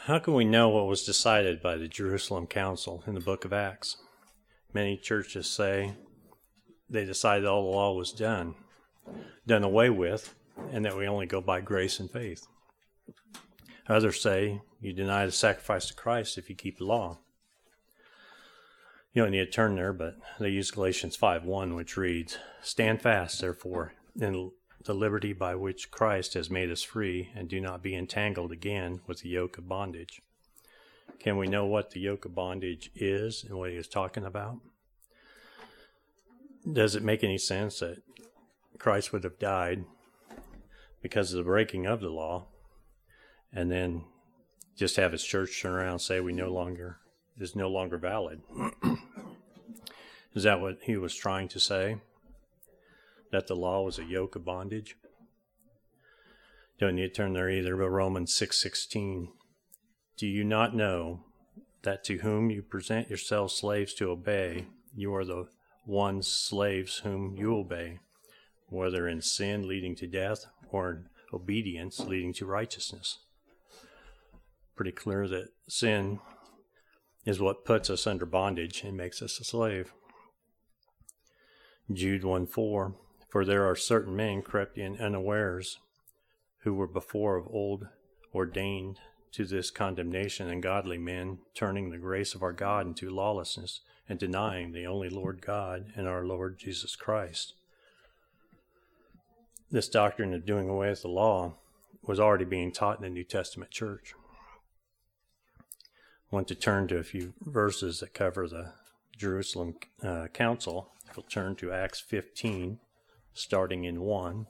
How can we know what was decided by the Jerusalem Council in the book of Acts? Many churches say they decided all the law was done away with, and that we only go by grace and faith. Others say you deny the sacrifice of Christ if you keep the law. You don't need to turn there, but they use Galatians 5:1, which reads, "Stand fast, therefore, in the liberty by which Christ has made us free, and do not be entangled again with the yoke of bondage." Can we know what the yoke of bondage is and what he is talking about? Does it make any sense that Christ would have died because of the breaking of the law, and then just have his church turn around and say is no longer valid? Is that what he was trying to say? That the law was a yoke of bondage? Don't need to turn there either, but Romans 6:16. "Do you not know that to whom you present yourselves slaves to obey, you are the ones slaves whom you obey, whether in sin leading to death or in obedience leading to righteousness?" Pretty clear that sin is what puts us under bondage and makes us a slave. Jude 1:4, "For there are certain men crept in unawares, who were before of old ordained to this condemnation, and godly men, turning the grace of our God into lawlessness, and denying the only Lord God and our Lord Jesus Christ." This doctrine of doing away with the law was already being taught in the New Testament church. I want to turn to a few verses that cover the Jerusalem Council. We'll turn to Acts 15, starting in 1.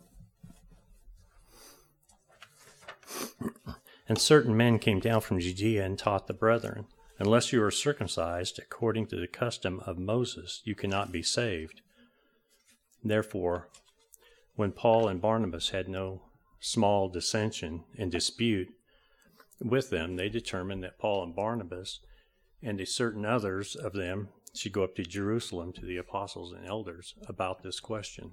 "And certain men came down from Judea and taught the brethren, unless you are circumcised according to the custom of Moses, you cannot be saved. Therefore, when Paul and Barnabas had no small dissension and dispute with them, they determined that Paul and Barnabas and a certain others of them should go up to Jerusalem to the apostles and elders about this question.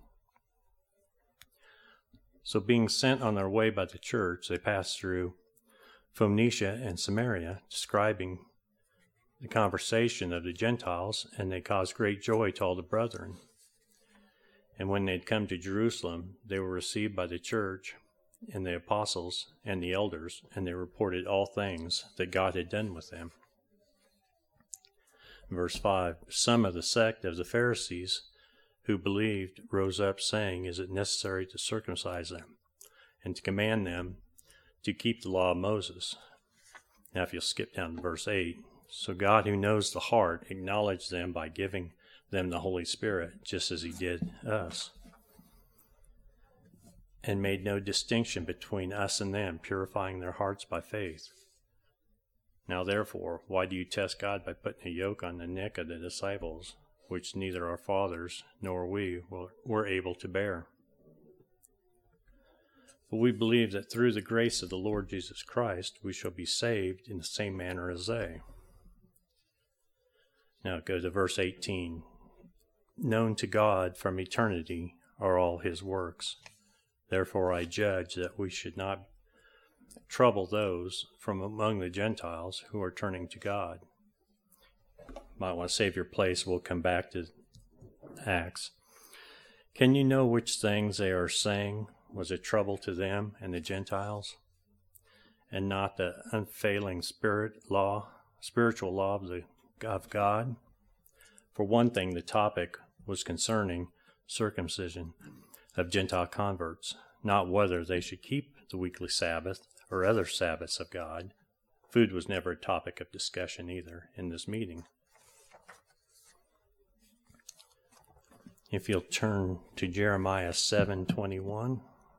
So being sent on their way by the church, they passed through Phoenicia and Samaria, describing the conversation of the Gentiles, and they caused great joy to all the brethren. And when they had come to Jerusalem, they were received by the church and the apostles and the elders, and they reported all things that God had done with them." Verse 5, "Some of the sect of the Pharisees who believed rose up, saying, 'Is it necessary to circumcise them and to command them to keep the law of Moses?'" Now if you'll skip down to verse 8, "So God, who knows the heart, acknowledged them by giving them the Holy Spirit, just as he did us, and made no distinction between us and them, purifying their hearts by faith. Now therefore, why do you test God by putting a yoke on the neck of the disciples, which neither our fathers nor we were able to bear? But we believe that through the grace of the Lord Jesus Christ, we shall be saved in the same manner as they." Now go to verse 18. "Known to God from eternity are all his works. Therefore I judge that we should not trouble those from among the Gentiles who are turning to God." Might want to save your place. We'll come back to Acts. "Can you know which things they are saying was a trouble to them and the Gentiles, and not the unfailing spiritual law of God? For one thing, the topic was concerning circumcision of Gentile converts, not whether they should keep the weekly Sabbath or other Sabbaths of God." Food was never a topic of discussion either in this meeting. If you'll turn to Jeremiah 7:21.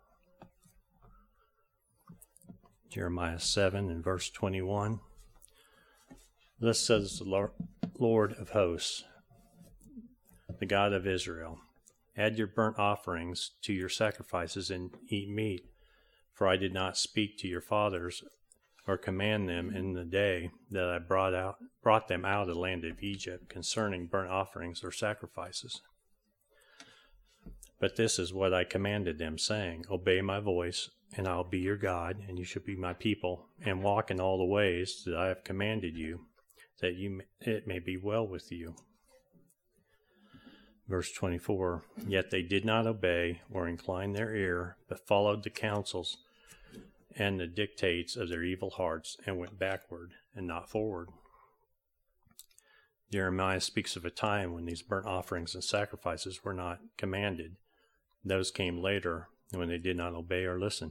Jeremiah 7 and verse 21. "Thus says the Lord of hosts, the God of Israel, add your burnt offerings to your sacrifices and eat meat, for I did not speak to your fathers or command them in the day that I brought them out of the land of Egypt concerning burnt offerings or sacrifices. But this is what I commanded them, saying, Obey my voice, and I'll be your God, and you shall be my people, and walk in all the ways that I have commanded you, that it may be well with you. Verse 24, yet they did not obey or incline their ear, but followed the counsels and the dictates of their evil hearts, and went backward and not forward. Jeremiah speaks of a time when these burnt offerings and sacrifices were not commanded. Those came later, when they did not obey or listen.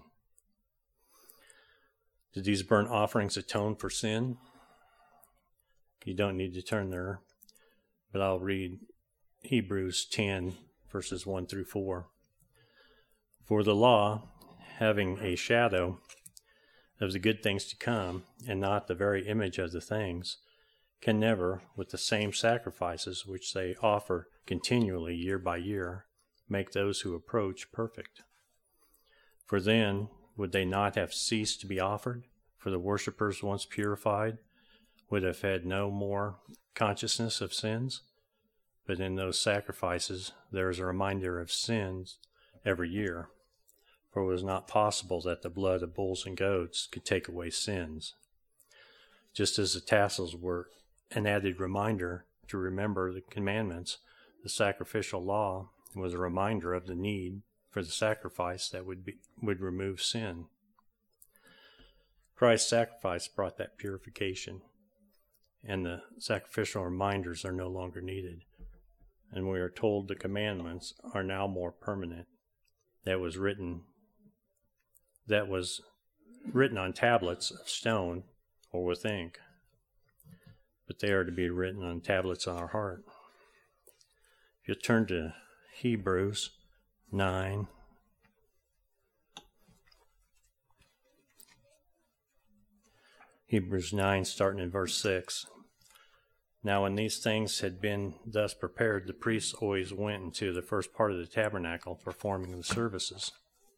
Did these burnt offerings atone for sin? You don't need to turn there, but I'll read Hebrews 10, verses 1 through 4. For the law, having a shadow of the good things to come, and not the very image of the things, can never, with the same sacrifices which they offer continually year by year, make those who approach perfect. For then would they not have ceased to be offered? For the worshippers, once purified, would have had no more consciousness of sins? But in those sacrifices there is a reminder of sins every year. For it was not possible that the blood of bulls and goats could take away sins. Just as the tassels were an added reminder to remember the commandments, the sacrificial law was a reminder of the need for the sacrifice that would remove sin. Christ's sacrifice brought that purification, and the sacrificial reminders are no longer needed. And we are told the commandments are now more permanent. That was written on tablets of stone or with ink, but they are to be written on tablets on our heart. If you turn to Hebrews 9, Hebrews 9, starting in verse 6. Now when these things had been thus prepared, the priests always went into the first part of the tabernacle, performing the services.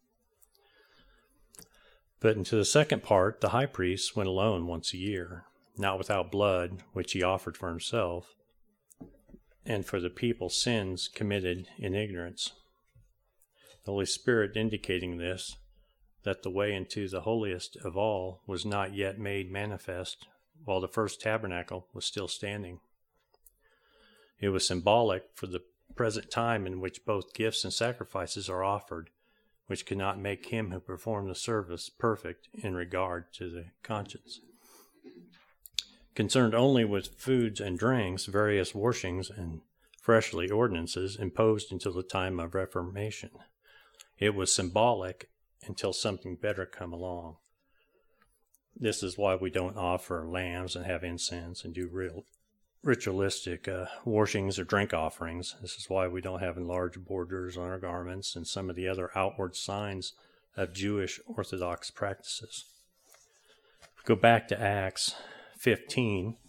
But into the second part, the high priest went alone once a year, not without blood, which he offered for himself, and for the people's sins committed in ignorance. The Holy Spirit indicating this, that the way into the holiest of all was not yet made manifest, while the first tabernacle was still standing. It was symbolic for the present time in which both gifts and sacrifices are offered, which cannot make him who performed the service perfect in regard to the conscience. Concerned only with foods and drinks, various washings and fleshly ordinances imposed until the time of Reformation. It was symbolic until something better come along. This is why we don't offer lambs and have incense and do real ritualistic washings or drink offerings. This is why we don't have enlarged borders on our garments and some of the other outward signs of Jewish Orthodox practices. Go back to Acts 15,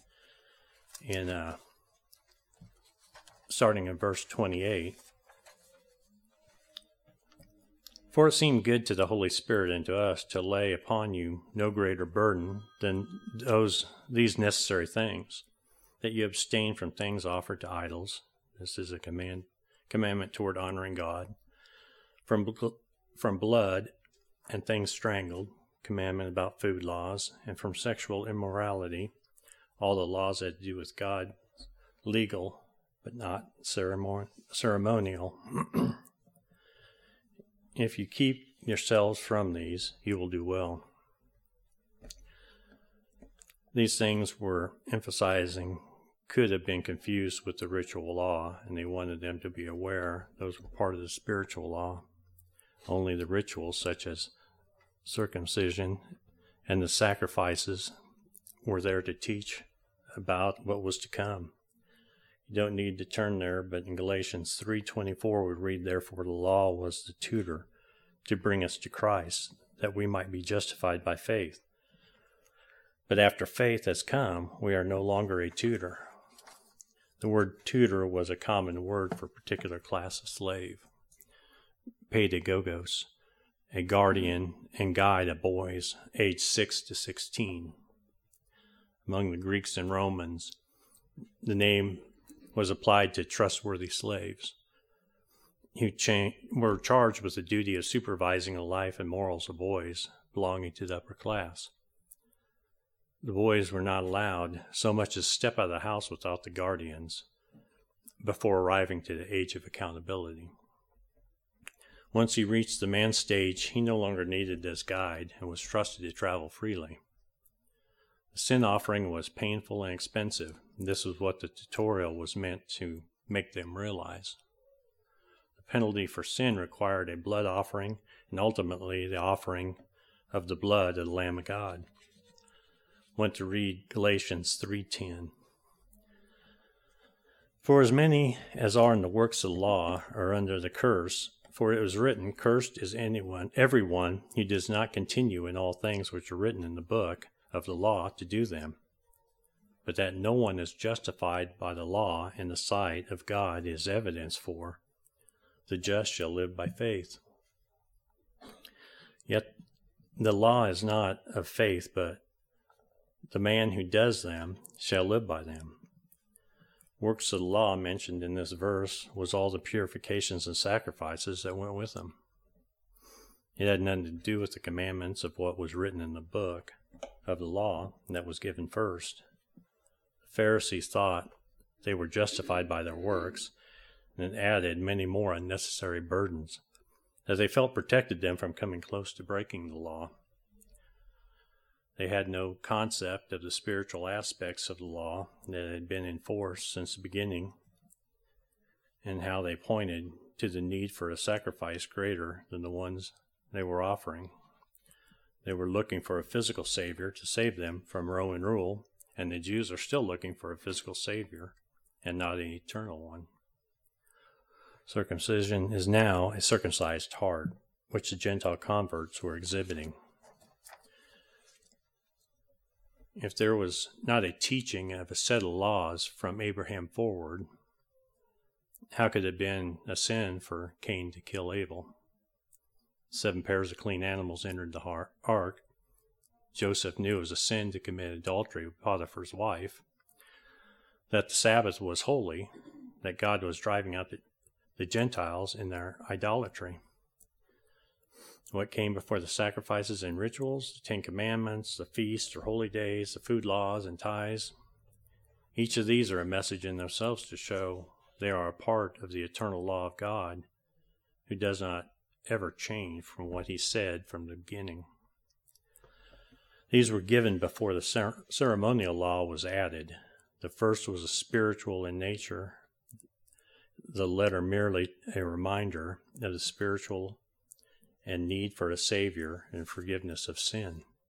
starting in verse 28. For it seemed good to the Holy Spirit and to us to lay upon you no greater burden than these necessary things, that you abstain from things offered to idols. This is a commandment toward honoring God. From blood and things strangled, commandment about food laws, and from sexual immorality, all the laws that do with God, legal but not ceremonial. If you keep yourselves from these, you will do well. These things were emphasizing could have been confused with the ritual law, and they wanted them to be aware those were part of the spiritual law. Only the rituals such as circumcision and the sacrifices were there to teach about what was to come. You don't need to turn there, but in Galatians 3:24 we read, therefore the law was the tutor to bring us to Christ, that we might be justified by faith. But after faith has come, we are no longer a tutor. The word tutor was a common word for a particular class of slave. Pedagogos, a guardian and guide of boys aged 6 to 16. Among the Greeks and Romans, the name was applied to trustworthy slaves. were charged with the duty of supervising the life and morals of boys belonging to the upper class. The boys were not allowed so much as step out of the house without the guardians before arriving to the age of accountability. Once he reached the man stage, he no longer needed this guide and was trusted to travel freely. The sin offering was painful and expensive. This was what the tutorial was meant to make them realize. The penalty for sin required a blood offering and ultimately the offering of the blood of the Lamb of God. I want to read Galatians 3:10. For as many as are in the works of the law are under the curse, for it was written, cursed is everyone who does not continue in all things which are written in the book of the law to do them. But that no one is justified by the law in the sight of God is evidence for, the just shall live by faith. Yet the law is not of faith, but the man who does them shall live by them. Works of the law mentioned in this verse was all the purifications and sacrifices that went with them. It had nothing to do with the commandments of what was written in the book of the law that was given first. The Pharisees thought they were justified by their works and added many more unnecessary burdens that they felt protected them from coming close to breaking the law. They had no concept of the spiritual aspects of the law that had been in force since the beginning and how they pointed to the need for a sacrifice greater than the ones they were offering. They were looking for a physical savior to save them from Roman rule, and the Jews are still looking for a physical savior and not an eternal one. Circumcision is now a circumcised heart, which the Gentile converts were exhibiting. If there was not a teaching of a set of laws from Abraham forward, how could it have been a sin for Cain to kill Abel? 7 pairs of clean animals entered the ark. Joseph knew it was a sin to commit adultery with Potiphar's wife, that the Sabbath was holy, that God was driving out the Gentiles in their idolatry. What came before the sacrifices and rituals, the 10 Commandments, the feasts or holy days, the food laws and tithes. Each of these are a message in themselves to show they are a part of the eternal law of God, who does not ever change from what he said from the beginning. These were given before the ceremonial law was added. The first was spiritual in nature, the letter merely a reminder of the spiritual and need for a Savior and forgiveness of sin.